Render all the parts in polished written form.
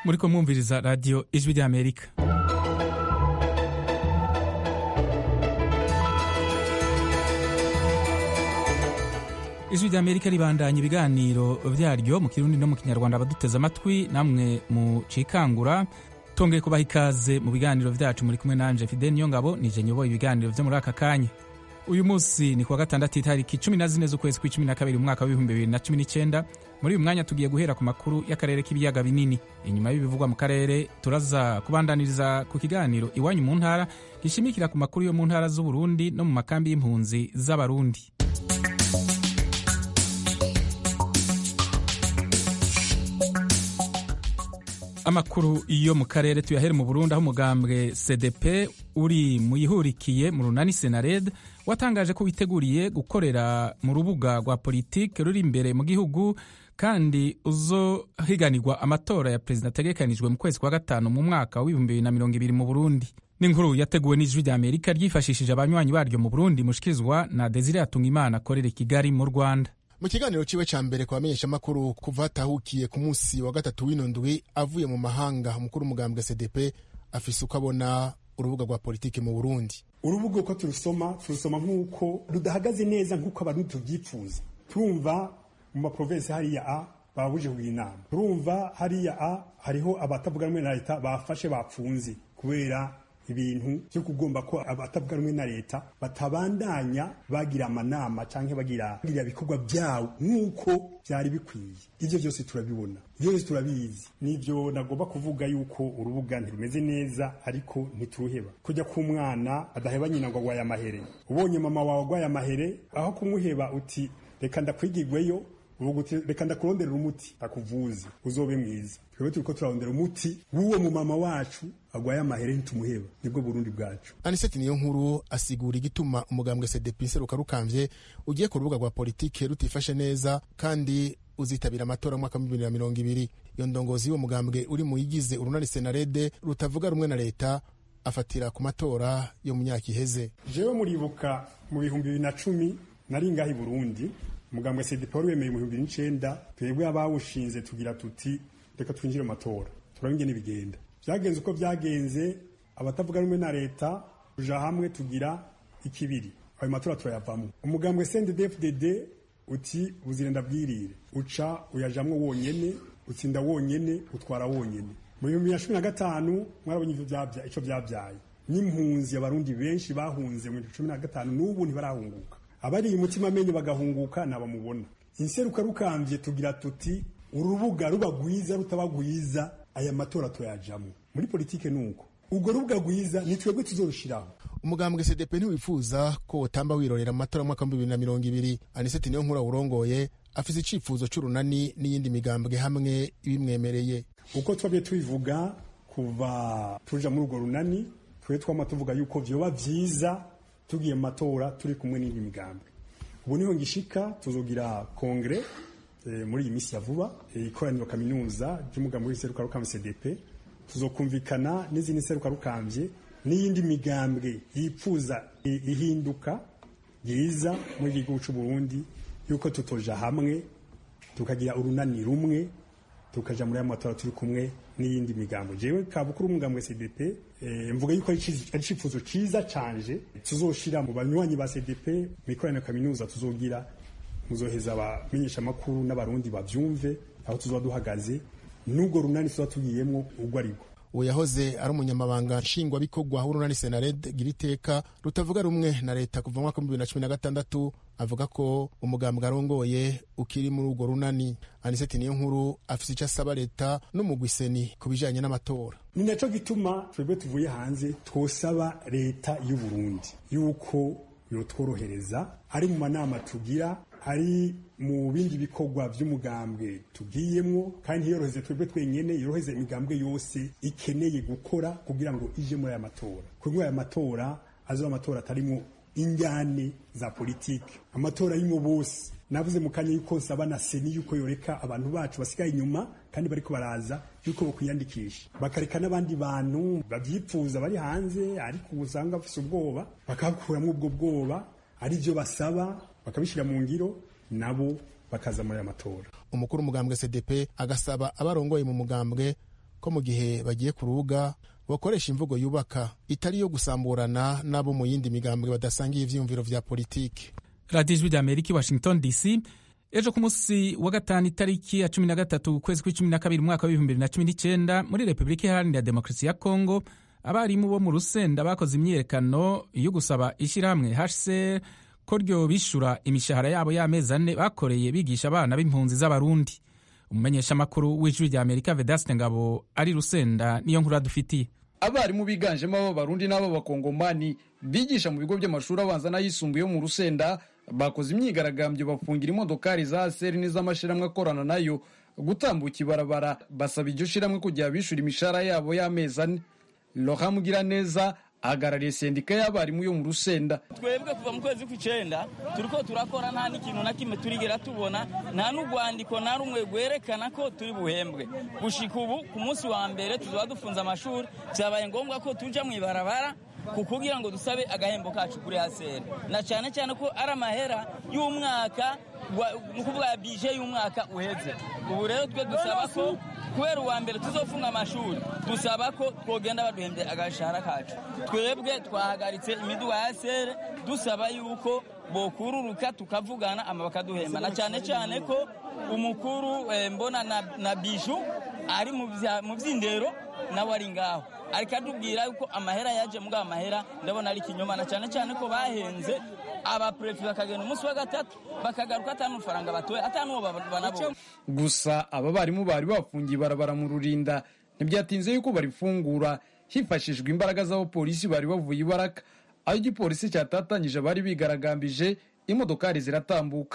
muriko mwumviriza radio Ijwi ry'Amerika. Ijwi ry'Amerika ribandanya ibiganiro vyaryo mu Kirundi no mu Kinyarwanda. Abaduteze amatwi namwe mu cikangura, tongeye kubaha ikaze mu biganiro vyacu. Muri kumwe nanje Fidel Niyongabo, nije nyoboye ibiganiro vyo muri aka kanya. Uyu musi ni kuwa gatandatu itariki 14 z'ukwezi kwa12 umwaka wa 2019. Muri uyu mwanya tugiye guhera ku makuru y'akarere k'ibiyaga binini. Inyuma y'ibivugwa mu karere turaza kubandaniriza ku kiganiro Iwanyu mu ntara gishimikira ku makuru yo mu ntara z'u Burundi no mu makambi y'impunzi z'Abarundi. Amakuru iyo mu karere tuyahere mu Burundi, aho umugambwe CDP uri muyihurikiye mu runani Senared watangaje ko witeguriye gukorera mu rubuga rwa politike ruri imbere mu gihugu kandi uzohiganirwa amatora ya perezida ategekanijwe mu kwezi kwa gatanu mu mwaka wa 2020 mu Burundi. N'inkuru yateguwe n'Ijwi ry'Amerika ryifashishije abanywanyi baryo mu Burundi, mushikizwa na Desire Atungimana akorera i Kigali mu Rwanda. Mu kiganiro ciwe ca mbere kwa bamenyesha makuru kuva atahukiye ku munsi wa gatatu w'inondwi avuye mu mahanga, umukuru umugambwe CDP afise uko abona urubuga rwa politike mu Burundi. Urubuga uko turusoma nk'uko rudahagaze neza nk'uko abantu tuvyifuza. Turumva mu maprovinsi hariya A babuje kugira inama, turumva hariya A hariho abatavuga rumwe na leta bafashe bapfunze kubera ibintu byo kugomba ko abatavuga rumwe na leta batabandanya bagira amanama canke bagira bikorwa byawo nk'uko byari bikwiye. Ivyo byose turabibona, ivyo byose turabizi. Nivyo nagomba kuvuga yuko urubuga ntirumeze neza, ariko ntituruheba. Kujya ku mwana adaheba nyina ngo agwaye amahere, ubonye mama wawe agwaye amahere, aho kumuheba uti reka ndakwigigweyo, reka ndakuronderera umuti akuvuze uzobe mwiza. Twebwe turiko turarondera umuti w'uwo mu mama wacu agwaye amahere, ntitumuheba. Nibwo Burundi bwacu. Aniseti Niyonkuru asigura igituma umugambwe CDP seruka rukamvye ugiye ku rubuga rwa politike rutifashe neza kandi uzitabira amatora mu mwaka wa 2020. Iyo ndongozi y'uwo mugambwe uri mu yigize urunani Senarede rutavuga rumwe na leta afatira ku matora yo mu myaka iheze. Jewe muribuka mu 2010 nari ngahi Burundi, umugambwe CDP wemeye mu 2009, twebwe abawushinze tugira tuti reka twinjire mu matora turabinge n'ibigenda. Byagenze uko byagenze, abatavuga rumwe na leta kuja hamwe tugira ikibiri, ayo matora turayavamo. Umugambwe CNDD-FDD uti buzirenda bwirire, uca uyajamwe wonyene, utsinda wonyene, utwara wonyene. Mu 2015 mwarabonye ico byabyaye n'impunzi y'abarundi benshi bahunze mu 2015 n'ubu ntibarahunguka. Abari umutima amenyo bagahunguka nabamubona. Inseruka rukamvye tugira tuti urubuga rubagwiza rutabagwiza aya matora tuyajamo. Muri politike nuko ubwo rubuga gwiza ni twebwe tuzorushiraho. Umugambwe CDP ntiwifuza ko utamba wirorera mu matora mu mwaka wa 2020. Aniseti Niyonkuru urongoye afise icifuzo c'urunani n'iyindi migambwe hamwe ibimwemereye. Uko twabye tubivuga kuva tuja muri urwo runani, twe twama tuvuga yuko vyoba vyiza tugiye mu matora turi kumwe n'indi migambwe. Ubu niho ngishika tuzogira kongre muri iyi misi ya vuba, ikoraniro kaminuza ry'umugambwe w'iseruka rukamvye CDP. Tuzokumvikana n'izindi seruka rukamvye n'iyindi migambwe yipfuza ihinduka yiza muri igihugu c'u Burundi, yuko tutoja hamwe tukagira urunani rumwe tukaja muri amatora turi kumwe n'iyindi migambo. Jewe kabukuru umugambwe CDP mvuga yuko ari icifuzo ciza canje tuzoshira mu banywanyi ba CDP mikoraniro kaminuza tuzogira, muzoheza abamenyesha makuru n'abarundi bavyumve aho tuzoba duhagaze n'ubwo runani tuzoba tugiyemwo ubwo aribwo. Uwo yahoze ari umunyamabanga nshingwabikorwa w'urunani Senared Giriteka rutavuga rumwe na leta kuva mu mwaka wa 2016 avuga ko umugambwe arongoye ukiri muri urwo runani. Aniseti Niyonkuru afise ico asaba leta n'umugwiseni kubijanye n'amatora. Ni naco gituma twebwe tuvuye hanze twosaba leta y'u Burundi yuko yotworohereza ari mu manama tugira, ari mu bindi bikorwa vy'umugambwe tugiyemwo, kandi yoroheze twebwe twenyene, yoroheze imigambwe yose ikeneye gukora kugira ngo ije muri aya matora. Kugira aya matora azoba amatora atarimo injyane za politike, amatora y'imo bose. Navuze mu kanya yuko nsaba na seni yuko yoreka abantu bacu basigaye inyuma kandi bariko baraza yuko bokwiyandikisha, bakareka n'abandi bantu bavyipfuza bari hanze ariko usanga bafise ubwoba, bakakuramwo ubwo bwoba, ari byo basaba bakabishira mu ngiro, nabo bakaza muri amatora. Umukuru umugambwe CDP agasaba abarongoye mu mugambwe ko mu gihe bagiye ku rubuga bakoresha imvugo yubaka itari yo gusamburana n'abo mu yindi migambwe badasangiye ivyiyumviro vya politiki. radiyo ijwi ry'amerika washington dc. ejo ku munsi wa gatanu itariki ya 13 ukwezi kwa12 umwaka wa 2019 muri repubulika iharanira demokarasi ya kongo abarimu bo mu Rusenda bakoze imyiyerekano yo gusaba ishyirahamwe HCR ko ryo bishura imishahara yabo y'amezi 4 bakoreye bigisha abana b'impunzi z'abarundi. Umumenyeshamakuru w'ijwi ry'Amerika Vedaste Ngabo ari Rusenda niyo nkuru adufitiye. Abarimu biganjemo b'abarundi n'abo bakongomani bigisha mu bigo by'amashuri abanza n'ayisumbuye mu Rusenda bakoze imyigaragambyo bafungira imodokari za HCR n'iz'amashiramwe akorana nayo gutambuka ibarabara basaba iryo shiramwe kujya bishura imishahara yabo y'amezi 4. Laurent Mugiraneza ahagarariye sendika y'abarimu yo mu Rusenda. Twebwe kuva mu kwezi kw'icenda turiko turakora nta n'ikintu na kimwe turigera tubona, nta n'urwandiko na rumwe rwerekana ko turi buhembwe. Gushika ubu ku munsi wa mbere tuzoba dufunze amashuri, vyabaye ngombwa ko tuja mw'ibarabara kugira ngo dusabe agahembo kacu kuri HCR, na cyane cyane ko ari amahera y'umwaka nukuvuga bije y'umwaka uheze. Ubu rero twe dusaba ko kubera uwa mbere tuzofunga amashuri dusaba ko twogenda baduhembye agashahara kacu. Twebwe twahagaritse imiduga ya HCR dusaba yuko bokururuka tukavugana ama bakaduhemba, na cyane cyane ko umukuru mbona na Biju ari mu vyindero nawe ari ngaho ariko atubwira yuko amahera yaje muga amahera ndabona ari kinyoma, na cyane cyane ko bahenze abaprefe bakagenda umunsi wa gatatu bakagaruka atanu faranga batoye atanu banabo. Gusa aba barimu bari bafungiye barabara mu Rurinda ntibyatinze yuko barifungura hifashishwa imbaraga z'abo polisi bari bavuye ibaraka, aho igipolisi cyatatanyije bari bigaragambije imodokari ziratambuka.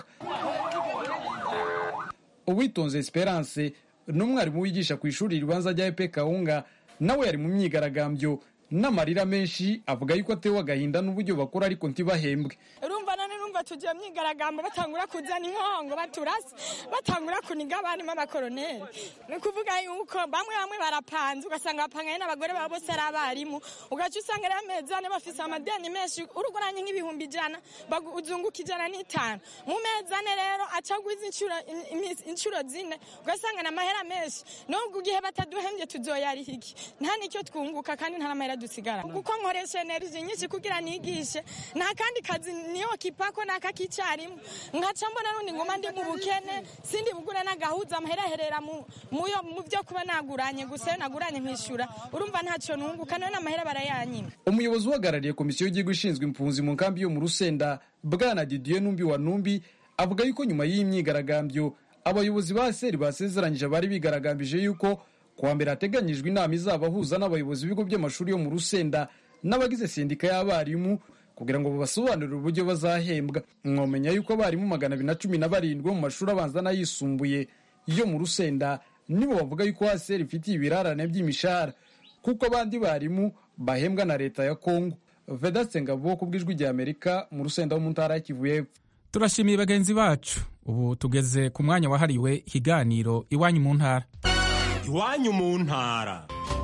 Uwitonze Esperance n'umwarimu wigisha ku ishuri ribanza rya EP Kaunga nawe yari mu myigaragambyo n'amarira menshi avuga yuko atewe agahinda n'uburyo bakora ariko ntibahembwe. Urumva tujya myigaragambyo batangura kuzana inkongo baturase batangura kuniga abarimu abakoroneri, ni kuvuga yuko bamwe barapanze ugasanga bapanganye n'abagore babo bose ari abarimu, ugaca usanga ari amezi 4 bafise amadeni menshi uruguranye nk'ibihumbi 100 uzunguka 105 mu mezi 4 rero acagwiza inshuro 4 ugasanga na mahera menshi, nubwo gihe bataduhembye tuzoyariha iki, nta nicyo twunguka kandi nta mahera dusigara kuko nkoresha energy nyinshi kugira nigishe, nta kandi kazi niyo kipako nakakicarimu ngaca mbona nundi ngoma ndi mu bukene sindi bugura n'agahuza amahera mu byo kuba naguranye gusa naguranye nkishura, urumva ntacyo nunguka none amahera barayanyima. Umuyobozi uhagarariye komisiyo y'igihugu ishinzwe impunzi mu nkambi yo mu Rusenda Bwana Didier Numbi wa Numbi avuga yuko nyuma y'imyigaragambyo abayobozi ba HCR basezeranyije abari bigaragambije yuko kuwa mbere hateganyijwe inama izabahuza n'abayobozi b'ibigo by'amashuri yo mu Rusenda n'abagize sendika y'abarimu kugira ngo babasobanurire uburyo bazahembwa. Mwomenya yuko abarimu 217 mu mashuri abanza n'ayisumbuye yo mu Rusenda nibo bavuga yuko HCR ifitiye ibirarane by'imishahara kuko abandi barimu bahembwa na leta ya Kongo. Vedaste Ngabo ku bw'ijwi ry'Amerika mu Rusenda wo mu ntara ya Kivu y'Epfo. Turashimiye bagenzi bacu. Ubu tugeze ku mwanya wahariwe ikiganiro iwanyu mu ntara. Iwanyu mu ntara.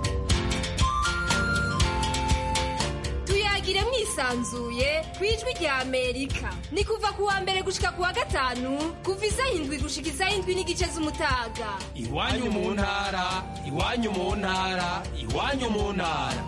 Tuyagire mwisanzuye kwijwi rya Amerika. Ni kuva ku wa mbere gushika ku wa gatanu kuva 7 gushika 7 n'igice z'umutaga. Iwanyu mu ntara, iwanyu mu ntara, iwanyu mu ntara.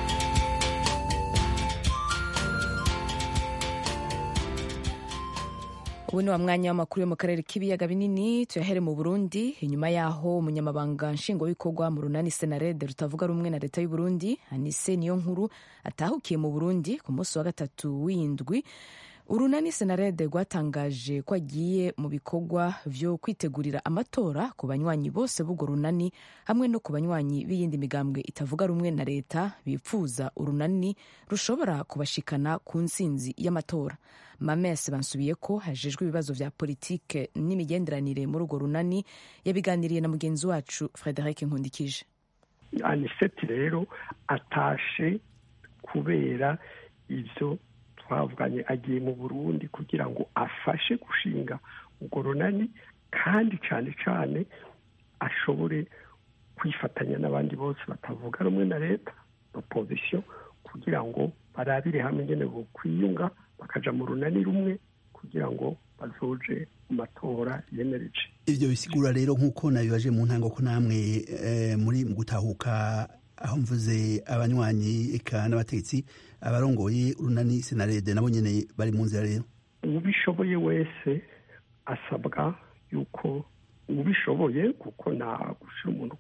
Ubu ni wa mwanya w'amakuru yo mu karere k'ibiyaga binini tuyahere mu Burundi. Inyuma yaho umunyamabanga nshingwabikorwa mu runani Senarede rutavuga rumwe na leta y'u Burundi Anise Niyonkuru atahukiye mu Burundi ku munsi wa gatatu w'indwi, urunani Senarede rwatangaje ko agiye mu bikorwa vyo kwitegurira amatora ku banywanyi bose b'urwo runani hamwe no ku banywanyi b'iyindi migambwe itavuga rumwe na leta bipfuza urunani rushobora kubashikana ku ntsinzi y'amatora. Mames bansubiye ko hajejwe ibibazo vya politike n'imigenderanire muri urwo runani yabiganiriye na mugenzi wacu Frederic Nkundikije. Aniseti rero atashe kubera ivyo twavuganye, agiye mu Burundi kugira ngo afashe gushinga urwo runani kandi cyane cyane ashobore kwifatanya n'abandi bose batavuga rumwe na leta opposition kugira ngo barabire hamwe ngene bo kwiyunga bakaja mu runani rumwe kugira ngo bazoje mu matora yemereje. Ivyo bisigura rero nk'uko nabibaje mu ntango ko namwe muri mu gutahuka aho mvuze abanywanyi eka n'abatetsi abarongoye urunani senarede nabo nyene bari mu nzira rero. Ubishoboye wese asabwa yuko ubishoboye kuko nta gushira umuntu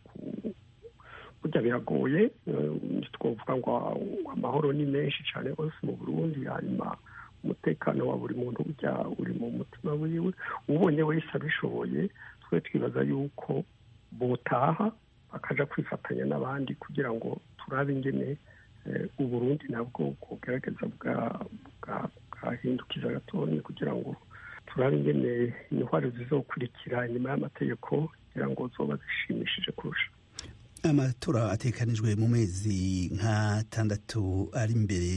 burya biragoye twovuga ngo amahoro ni menshi cyane rwose mu Burundi, hanyuma umutekano wa buri muntu burya uri mu mutima wiwe. Ubonye wese abishoboye twe twibaza yuko botaha bakaja kwifatanya n'abandi kugira ngo turabe ingene Uburundi nabwo kugerageza bwahindukiza gatonya kugira ngo turabe ingene intwaro zizokurikira inyuma y'amategeko kugira ngo zoba zishimishije kurusha. Amatora atekanijwe mu mezi nk'atandatu ari imbere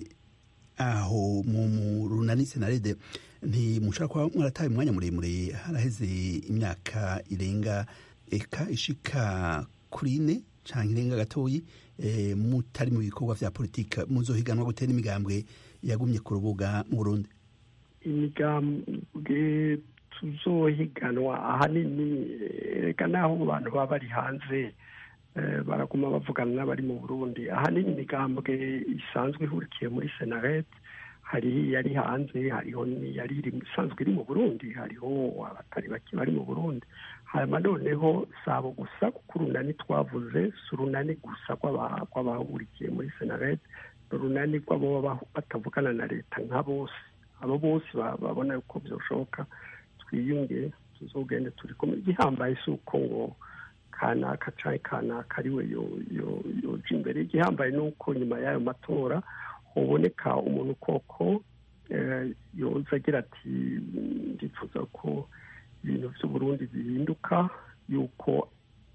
aho mu runani senarede ntimushobora kuba mwarataye umwanya muremure, haraheze imyaka irenga eka ishika kuri 4 canke irenga gatoyi mutari mu bikorwa vya politika. Muzohiganwa gute n'imigambwe yagumye ku rubuga mu Burundi? Imigambwe tuzohiganwa ahanini reka naho abantu baba bari hanze baraguma bavugana n'abari mu Burundi. Ahanini imigambwe isanzwe ihurikiye muri senarede hari yari hanze, hariho yari isanzwe iri mu Burundi, hariho abatari bake bari mu Burundi. Hanyuma noneho sabo gusa kuko urunani twavuze si urunani gusa rw'abahurikiye muri senarede, urunani rw'abo batavugana na leta nka bose. Abo bose babona yuko byoshoboka twiyunge tuzogende turi kumwe. Igihambaye si uko ngo kanaka canke kanaka ariwe yoja imbere. Igihambaye ni uko nyuma y'ayo matora hoboneka umuntu koko yoza agira ati ndifuza ko ibintu vy'Uburundi bihinduka, yuko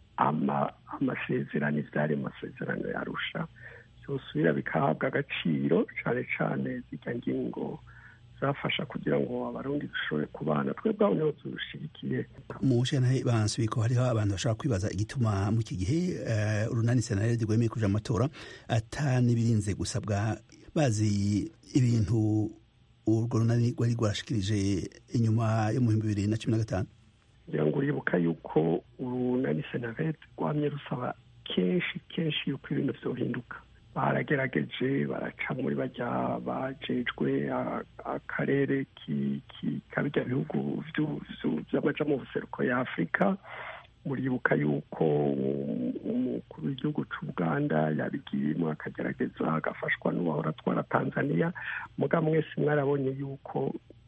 amasezerano ivyari amasezerano yarusha vyosubira bikahabwa agaciro, cane cane zirya ngingo zafasha kugira ngo abarundi dushobore kubana. Twebwe aho niho turushigikiye. Mushana bansubiye ko hariho abantu bashobora kwibaza igituma mu iki gihe urunani senarede rwemeye kuja amatora atanibirinze gusabwa, bazi ibintu urwo runani rwari rwarashikirije inyuma yo mu 2015. Ngira ngo uribuka yuko urunani senarede rwamye rusaba kenshi yuko ibintu vyohinduka. Baragerageje baraca muri bajya bajejwe akarere kabijya bihugu vy'amaja mu buseruko ya Afrika. Muribuka yuko umukuru w'igihugu c'Uganda yabigiyemo akagerageza agafashwa n'uwahora atwara Tanzania. Muga mwese mwarabonye yuko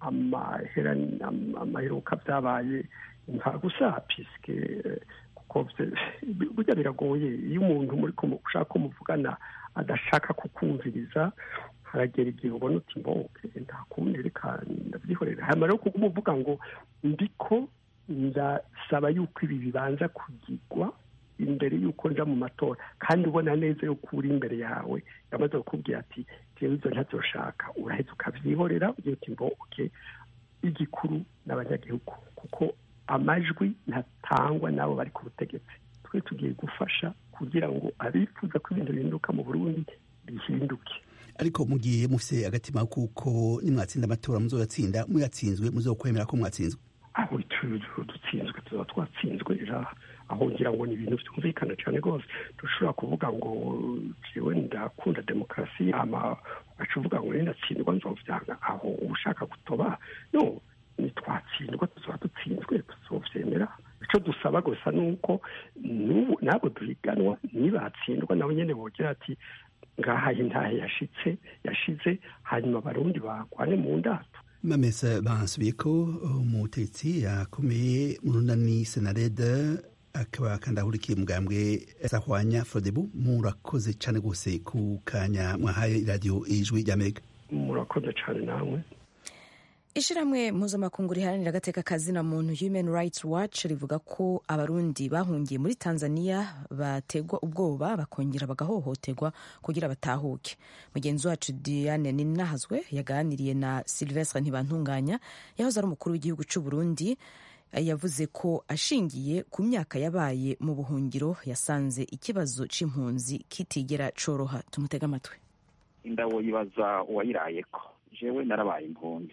amaheruka vyabaye nta gusa piske kuko burya biragoye iyo umuntu muri ushaka ko muvugana adashaka kukumviriza, haragera igihe ubona uti mboke nta kundi reka ndavyihorera. Hanyuma rero kuko umuvuga ngo ndiko ndasaba yuko ibi bibanza kugirwa imbere yuko nja mu matora, kandi ubona neza yuko uri imbere yawe yamaze kukubwira ati jewe izo ntazoshaka, uraheza ukavyihorera ugiye uti mboke. Igikuru n'abanyagihugu kuko amajwi ntatangwa n'abo bari ku butegetsi. Twe tugiye gufasha kugira ngo abifuza ko ibintu bihinduka mu Burundi bihinduke. Ariko mugiye mufise agatima kuko nimwatsinda amatora muzoyatsinda, muyatsinzwe muzokwemera ko mwatsinzwe. Aho dutsinzwe tuba twatsinzwe, aho ngira ngo ni ibintu byumvikana cyane rwose. Dushobora kuvuga ngo jewe ndakunda demokarasi ama ugaca uvuga ngo ndatsindwa nzovyanga, aho ushaka gutoba. No, nitwatsindwa tuzoba dutsinzwe tuzovyemera. Ico dusaba gusa nuko nabo duhiganwa nibatsindwa nabo nyene bogira ati ngaha intahe yashize hanyuma abarundi bagwane mu ndato. Mamesa bansubiye ko umutetsi yakomeye mu runani senarede akaba kandi ahurikiye mugambwe Sahwanya Frodebu. Murakoze cane gose ku kanya mwahaye radio Ijwi ry'Amerika. Murakoze cane namwe. Ishirahamwe mpuzamakungu riharanira agateka kazina muntu Human Rights Watch rivuga ko abarundi bahungiye muri Tanzania bategwa ubwoba bakongera bagahohoterwa kugira batahuke. Mugenzi wacu Diane Ninahazwe yaganiriye na Sylvestre Ntibantunganya yahoze ari umukuru w'igihugu c'u Burundi. Yavuze ko ashingiye ku myaka yabaye mu buhungiro yasanze ikibazo c'impunzi kitigera coroha. Tumutega amatwi. Indabo yibaza uwayirayeko. Jewe narabaye impunzi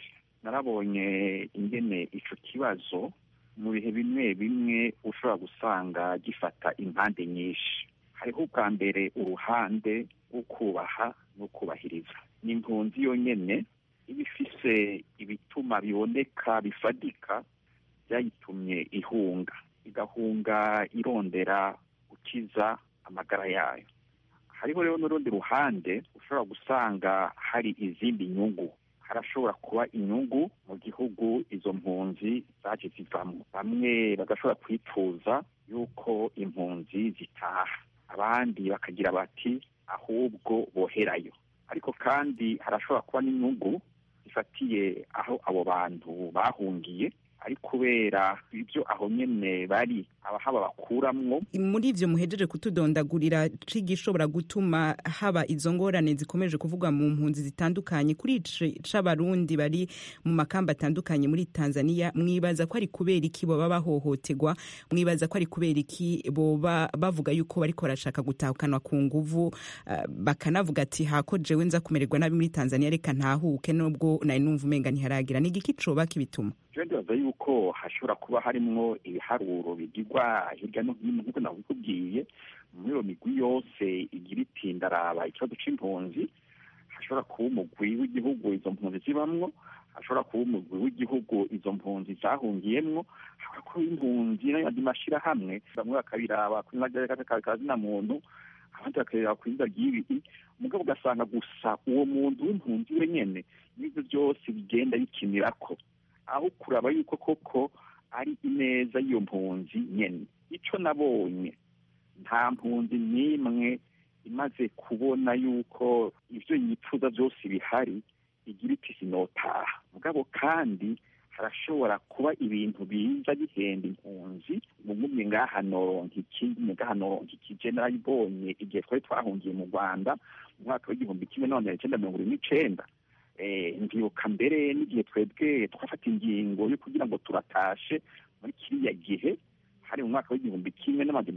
narabonye ingene ico kibazo mu bihe bimwe bimwe ushobora gusanga gifata impande nyinshi. Hariho ubwa mbere uruhande rwo kubaha no kubahiriza. N'impunzi yonyene iba ifise ibituma biboneka bifadika byayitumye ihunga, igahunga irondera gukiza amagara yayo. Hariho rero n'urundi ruhande ushobora gusanga hari izindi nyungu. Harashobora kuba inyungu mu gihugu izo mpunzi zaje zivamo. Bamwe bagashobora kwipfuza yuko impunzi zitaha, abandi bakagira bati ahubwo boherayo. Ariko kandi harashobora kuba n'inyungu zifatiye aho abo bantu bahungiye, ari kubera ibyo aho nyene bari abahaba bakuramwo. Muri ivyo muhejeje kutudondagurira cigishobora gutuma haba izo ngorane zikomeje kuvugwa mu mpunzi zitandukanye kuri c'abarundi bari mu makamba atandukanye muri Tanzania, mwibaza ko ari kubera iki boba bahohoterwa? Mwibaza ko ari kubera iki boba bavuga yuko bariko barashaka gutahukanwa ku nguvu, bakanavuga ati hako jewe nza kumererwa nabi muri Tanzania reka ntahuke nubwo nari numva umenga ntiharagira? Ni igiki coba kibituma? Ndibaza yuko hashobora kuba harimwo ibiharuro bigirwa hirya no hino nk'uko nabikubwiye. Muri iyo migwi yose igira iti ndaraba ikibazo c'impunzi, hashobora kuba umugwi w'igihugu izo mpunzi zibamwo, hashobora kuba umugwi w'igihugu izo mpunzi zahungiyemwo, hashobora kuba impunzi n'ayandi mashirahamwe. Bamwe bakabiraba kuri kazina muntu, abandi bakabiraba ku izina ry'ibi, mugabo ugasanga gusa uwo muntu w'impunzi wenyene n'ivyo byose bigenda bikinirako, aho kuraba yuko koko ari ineza y'iyo mpunzi nyene. Ico nabonye, nta mpunzi n'imwe imaze kubona yuko ivyo yipfuza byose bihari igira iti sinotaha. Mugabo kandi harashobora kuba ibintu biza bihenda impunzi. Mugumye ngaha noronka ikindi, ngaha noronka iki. Narayibonye igihe twari twahungiye mu Rwanda mu mwaka w'igihumbi kimwe n'amajana 1929. Ndibuka mbere n'igihe twebwe twafata ingingo yo kugira ngo turatashe muri kiriya gihe, hari mu mwaka w'igihumbi kimwe n'amajana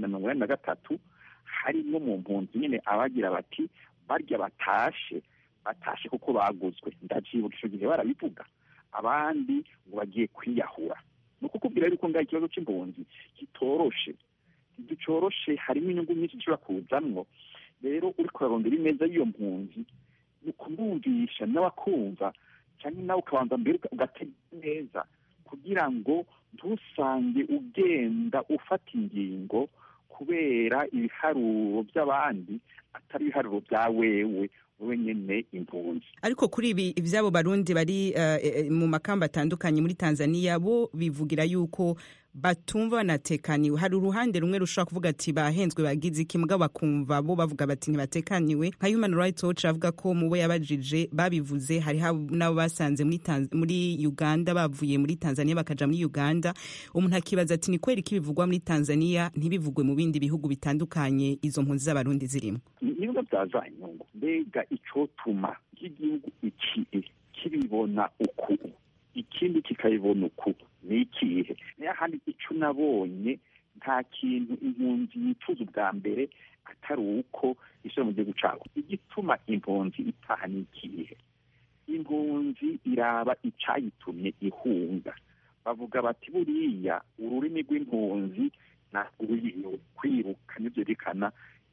1983, hari no mu mpunzi nyene abagira bati barya batashe kuko baguzwe. Ndacyibuka ico gihe barabivuga, abandi ngo bagiye kwiyahura. Nuko kubwira yuko ngaho ikibazo c'impunzi kitoroshe, gicoroshe, harimo inyungu nyinshi zishobora kuzamwo. Rero uri kurarondera ineza y'iyo mpunzi, ukumwumvisha n'abakumva, cyangwa nawe ukabanza mbere ugatega neza kugira ngo ntusange ugenda ufata ingingo kubera ibiharuro by'abandi atari ibiharuro bya wewe nyene impunzi. Ariko kuri ibi ivyabo barundi bari mu makamba atandukanye muri Tanzania, bo bivugira yuko batumva banatekaniwe. Hari uruhande rumwe rushobora kuvuga ati bahenzwe bagize iki, mugabo bakumva bo bavuga bati ntibatekaniwe. Nka Human Rights Watch avuga ko mu bo yabajije babivuze hari nabo basanze muri Uganda, bavuye muri Tanzania bakaja muri Uganda. Umuntu akibaza ati ni kweri kibivugwa muri Tanzania ntibivugwe mu bindi bihugu bitandukanye izo mpunzi z'abarundi zirimo? Niba byazanye nyungu, mbega icotuma igihugu iki kibibona uku ikindi kikayibona uku ni ikihe? Niyo handi ico nabonye, nta kintu impunzi yifuza ubwa mbere atari uko isho mu gihugu cabo. Igituma impunzi itaha ni ikihe? Impunzi iraba icayitumye ihunga. Bavuga bati buriya ururimi rw'impunzi na kwiruka nivyo bikana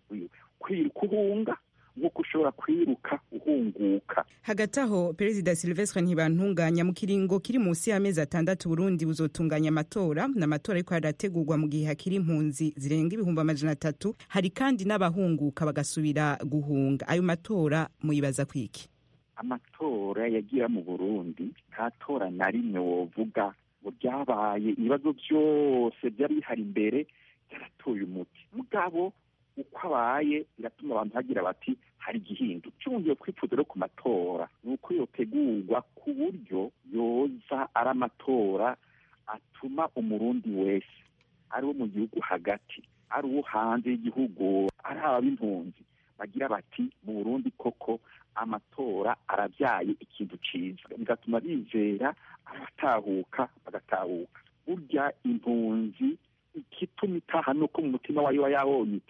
kuhunga nk'uko ushobora kwiruka uhunguka. Hagati aho Perezida Sylvestre Ntibantunganya mu kiringo kiri munsi y'amezi 6 Burundi buzotunganya amatora, n'amatora ariko arategurwa mu gihe hakiri impunzi zirenga 300,000. Hari kandi n'abahunguka bagasubira guhunga. Ayo matora muyibaza kwiki? Amatora yagira mu Burundi nta tora na rimwe wovuga ngo ryabaye ibibazo byose byari bihari imbere yaratoye umuti. Mugabo uko abaye biratuma abantu bagira bati hari igihindu. Cyungiye kwipfuza ku matora nuko yotegurwa ku buryo yoza ari amatora atuma umurundi wese, ari wo mu gihugu hagati, ari uwo hanze y'igihugu, ari ab'impunzi, bagira bati mu Burundi koko amatora arabyaye ikintu ciza, bigatuma bizera, abatahuka bagatahuka. Burya impunzi ikituma itaha nuko mu mutima wayo yabonye iti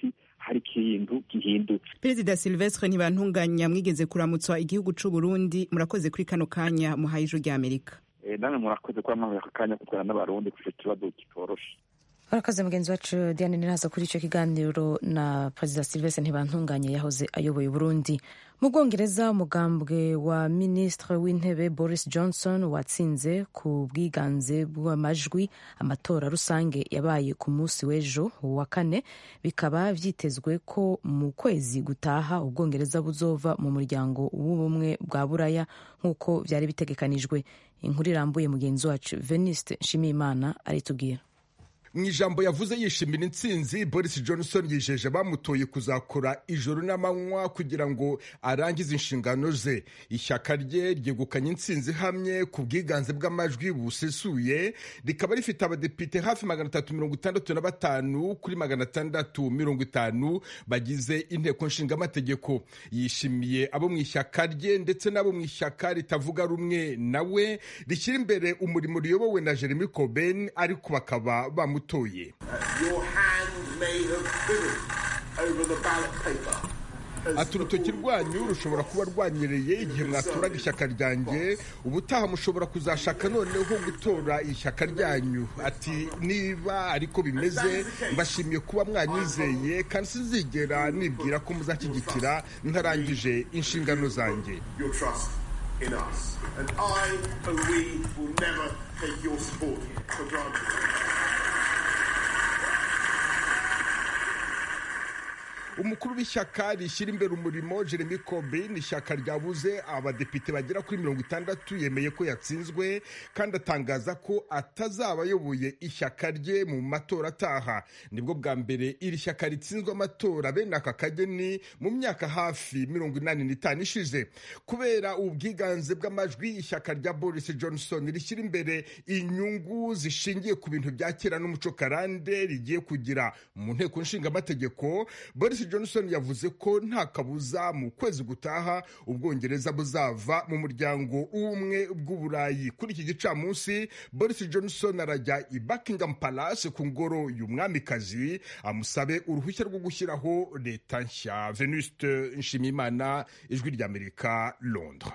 hari ikintu gihindutse. Perezida Sylvestre Ntibantunganya, mwigeze kuramutswa igihugu c'u Burundi, murakoze kuri kano kanya muhaye ijwi rya Amerika. Namwe murakoze kuba mwahaye aka kanya kutwara n'abarundi kuri icyo kibazo kitoroshe. Barakaze mugenzi wacu Diane Niraza kuri icyo kiganiro na Perezida Sylvestre Ntibantunganya yahoze ayoboye Burundi. Mu Bwongereza, umugambwe wa Minisitiri w'Intebe Boris Johnson watsinze ku bwiganze bw'amajwi amatora rusange yabaye ku munsi w'ejo wa kane, bikaba vyitezwe ko mu kwezi gutaha Ubwongereza buzova mu muryango w'ubumwe bwa Buraya nk'uko vyari bitegekanijwe. Inkuru irambuye mugenzi wacu Veniste Nshimiyimana aritubwira. Mu ijambo yavuze yishimira intsinzi, Boris Johnson yijeje bamutoye kuzakora ijoro n'amanywa kugira ngo arangize inshingano ze. Ishyaka rye ryegukanye intsinzi hamwe ku bwiganze bw'amajwi busesuye, rikaba rifite abadepite hafi 365 kuri 650 bagize inteko nshingamategeko. Yishimiye abo mu ishyaka rye ndetse n'abo mu ishyaka ritavuga rumwe nawe rishyira imbere umurimo riyobowe na Jeremy Corbyn, ariko bakaba bamutoye. Ati urutoki rwanyu rushobora kuba rwanyereye igihe mwatoraga ishyaka ryanjye, ubutaha mushobora kuzashaka noneho gutora ishyaka ryanyu. Ati niba ariko bimeze, mbashimiye kuba mwanyizeye kandi sinzigera nibwira ko muzashyigikira ntarangije inshingano zanjye. In us. And I and we will never take your support for granted. Umukuru w'ishyaka rishyira imbere umurimo Jeremy Corbyn, ishyaka ryabuze abadepite bagera kuri 60, yemeye ko yatsinzwe kandi atangaza ko atazaba ayoboye ishyaka rye mu matora ataha. Nibwo bwa mbere iri shyaka ritsinzwe amatora bene aka kageni mu myaka hafi 85 ishize. Kubera ubwiganze bw'amajwi, ishyaka rya Boris Johnson rishyira imbere inyungu zishingiye ku bintu bya kera n'umuco karande rigiye kugira mu nteko nshingamategeko. Boris Johnson yavuze ko nta kabuza mu kwezi gutaha Ubwongereza buzava mu muryango umwe bw'Uburayi. Kuri iki gicamunsi, Boris Johnson arajya i Buckingham Palace ku ngoro y'umwamikazi amusabe uruhushya rwo gushyiraho leta nshya. Venuste Nshimiyimana, Ijwi ry'Amerika, Londres.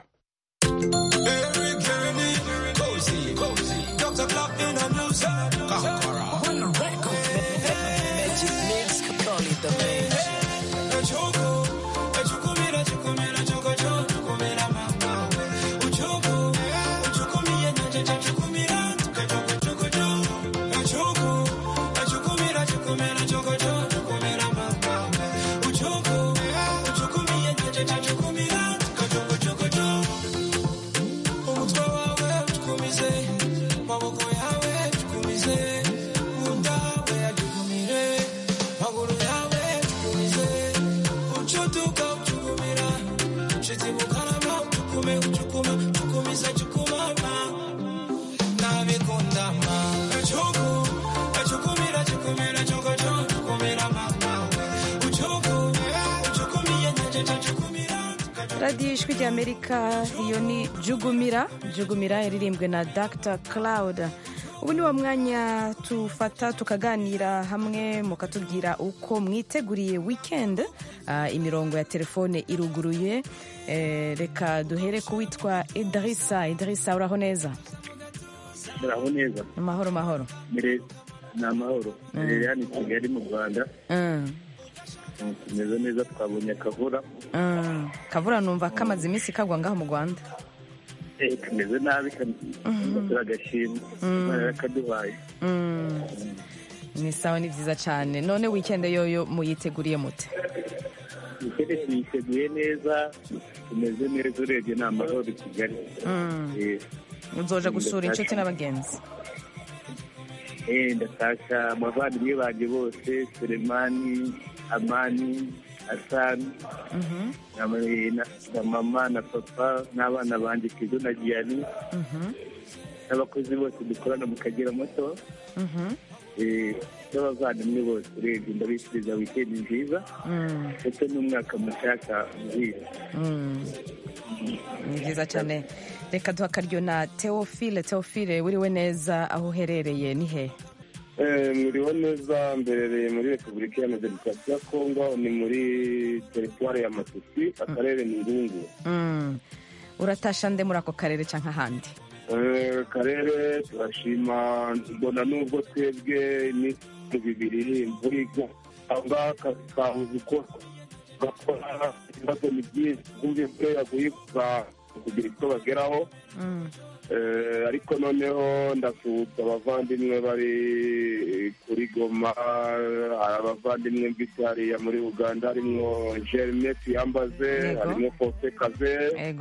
radiyo ijwi ry'Amerika, iyo ni Jugumira. Jugumira yaririmbwe na Dr. Cloud. Ubu ni wa mwanya tufata tukaganira hamwe, mukatubwira uko mwiteguriye weekend. Imirongo ya telefone iruguruye. Reka duhere ku witwa Idrissa. Idrissa, uraho neza? Uraho neza. Amahoro mahoro. Ni amahoro. Hano i Kigali mu Rwanda. Tumeze neza, twabonye akavura. Kavura numva kamaze iminsi kagwa ngaho mu Rwanda. Kameze nabi, turagashima. Kaduhaye. Ni sawa, ni byiza cyane. None weekend yoyo muyiteguriye mute? Weekend tuyiteguye neza, tumeze neza, urebye ni amahoro i Kigali. Uzoja gusura inshuti n'abagenzi? Ndashaka abavandimwe banjye bose, Selemani, Amani, Hassan, na mama na papa n'abana banjye Kizo na Gianni, n'abakozi bose dukorana mu Kagera Moto, n'abavandimwe bose. Urebye ndabifuriza weekend nziza ndetse n'umwaka mushyashya mwiza. Ni byiza cyane. Reka duha akaryo na Theophile. Theophile, wiriwe neza, aho uherereye ni he? Muriho neza, mberereye muri Repubulika Iharanira Demokarasi ya Kongo, ni muri teritwari ya Masisi, akarere ni Irungu. Uratasha nde muri ako karere cyangwa ahandi? Karere turashima, mbona nubwo twebwe iminsi 2 imvura igwa cyangwa kabuze uko gakora ibibazo ni byinshi, kumva imvura yaguye kugira icyo bageraho. Ariko noneho ndasuhuza abavandimwe bari kuri Goma, abavandimwe mfite hariya muri Uganda, harimo Germain Tuyambaze, harimo Fose Kaze,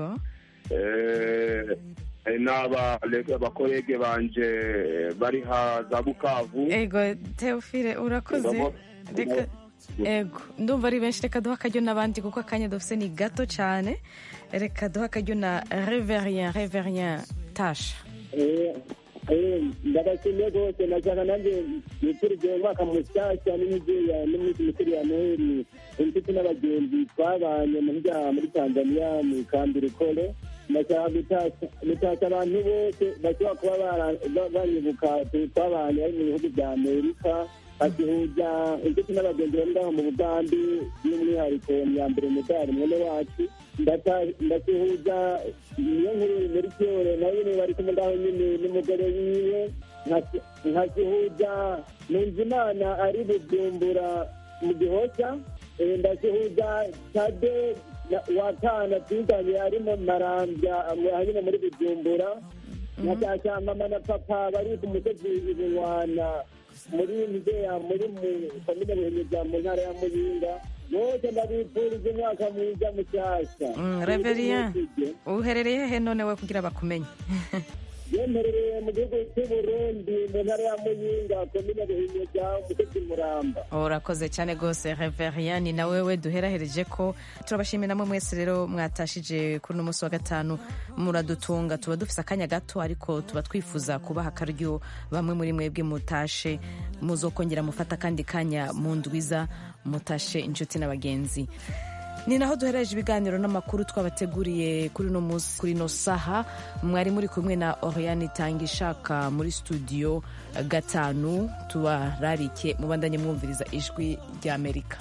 n'abakorege banje bari za Bukavu. Ego Theophile, urakoze. Ego ndumva ari benshi, reka duha akaryo n'abandi kuko akanya dufise ni gato cyane. Reka duha akaryo na Reverien Tasha. Ndabashimiye rwose, nashaka nanjye nifurije umwaka mushyashya n'iminsi mikuru ya Noheli inshuti n'abagenzi twabanye muri Tanzania mu kambi Rukole. Ndashaka gutasha abantu bose bashobora kuba banyibuka twabanye ari mu bihugu bya Amerika, basuhuza inshuti n'abagenzi bari ngaho mu Bugambi, by'umwihariko Nyambere Medali mwene wacu. Ndasuhuza niyo nkuru muri Cyore nayo ni bari kumwe ngaho nyine n'umugore wiwe. Nkasuhuza Nunzimana ari Bujumbura mu Gihosha. Ndasuhuza Tade Watana twiganye ari mu Marambya hanyuma muri Bujumbura. Nkashyashya mama na papa bari ku musozi Ibunwana muri Nzeya muri komine Buhinyuza mu ntara ya Muyinga. Bose ndabifuriza umwaka mwiza mushyashya. Reverien, uherereye he none we kugira bakumenye? Yemerereye mu gihugu cy'u Burundi mu ntara ya Muyinga komine Buhinyuza umusozi Muramba. Urakoze cyane rwose Reverien, ni nawe we duherahereje ko turabashimira namwe mwese rero mwatashije kuri uno munsi wa gatanu muradutunga. Tuba dufise akanya gato ariko tuba twifuza kubaha akaryo bamwe muri mwebwe mutashe, muzokongera mufata kandi kanya mu ndwiza mutashe inshuti n'abagenzi. Ni naho duhereje ibiganiro n'amakuru twabateguriye kuri uno munsi kuri no saha. Mwari muri kumwe na Oriane Tangishaka muri studio 5. Tubararike mubandanye mwumviriza ijwi rya Amerika.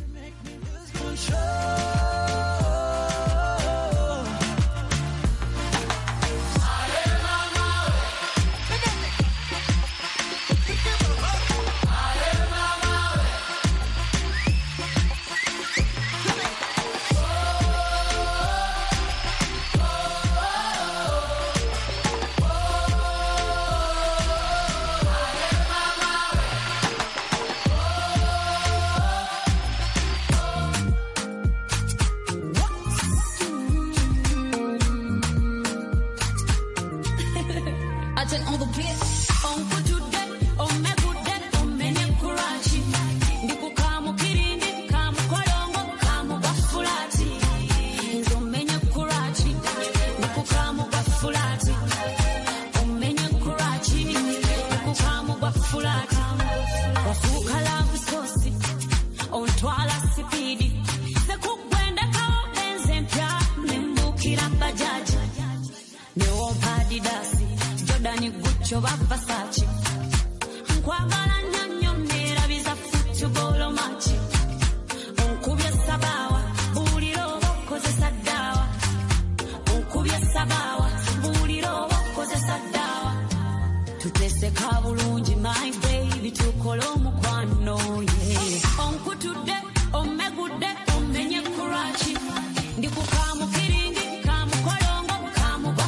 Tuteseka bulungi my baby tukola omukwano onkutudde omegudde omenye kurachi ndikukamukiringi kamukolongo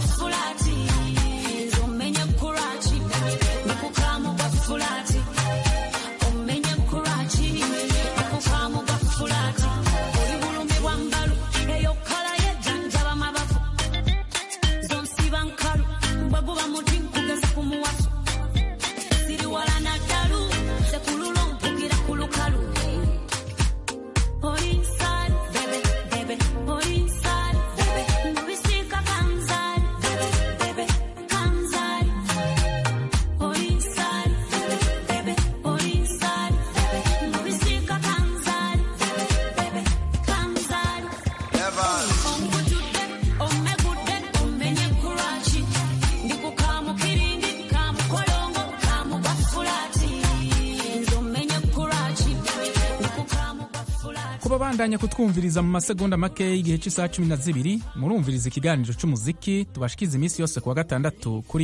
kamubafulati omenye kurachi ndikukamubafulati murabandanya kutwumviriza mu masegonda make y'igihe cy'isaha 12 murumviriza ikiganiro cy'umuziki tubashikiza iminsi yose kuwa gatandatu kuri